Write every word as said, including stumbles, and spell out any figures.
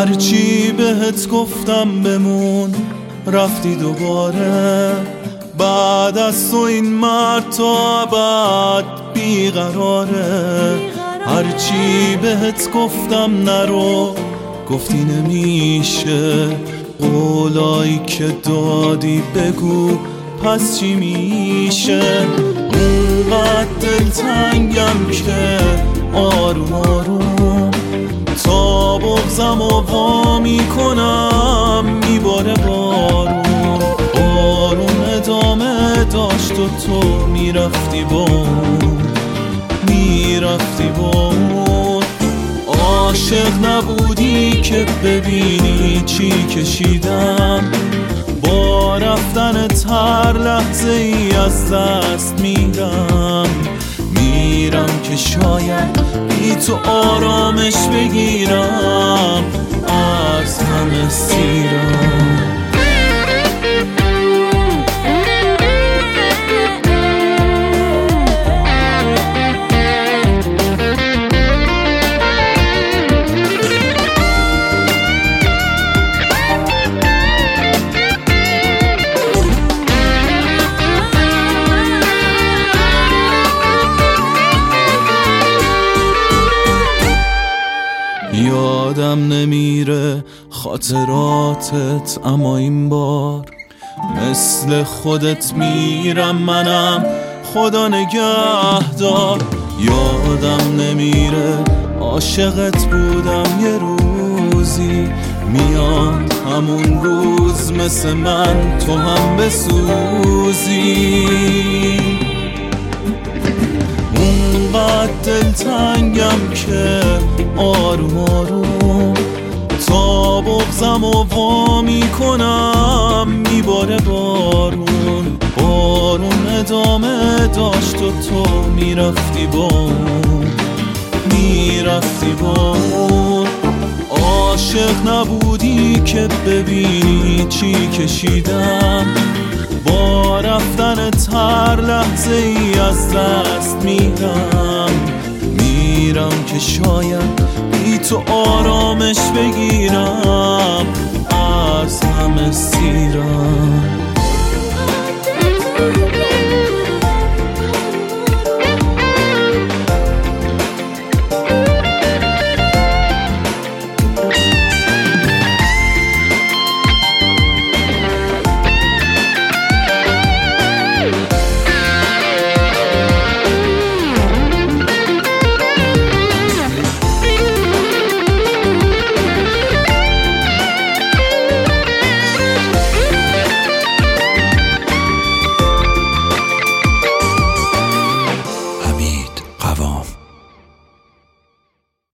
هرچی بهت گفتم بمون رفتی دوباره، بعد از تو این مرد تا ابد بیقراره. هرچی بهت گفتم نرو گفتی نمیشه، قولایی که دادی بگو پس چی میشه؟ اونقدر دلتنگم که آروم آروم تا بغزم و وا میکنم میباره بارون. بارون ادامه داشت و تو میرفتی با اون، میرفتی با اون. عاشق نبودی که ببینی چی کشیدم، با رفتنت هر لحظه ای از دست میرم. میرم که شاید بی تو آرامش بگیرم از همه سیرم. یادم نمیره خاطراتت، اما این بار مثل خودت میرم منم، خدا نگهدار. یادم نمیره عاشقت بودم یه روزی، میاد همون روز مثل من تو هم بسوزی. اونقدر دلتنگم که آروم آروم تا بغزم و وا میکنم میباره بارون. بارون ادامه داشت و تو میرفتی با اون، میرفتی با اون. عاشق نبودی که ببینی چی کشیدم، با رفتنت هر لحظه ای از دست میرم. میرم که شاید بی تو آرامش بگیرم از همه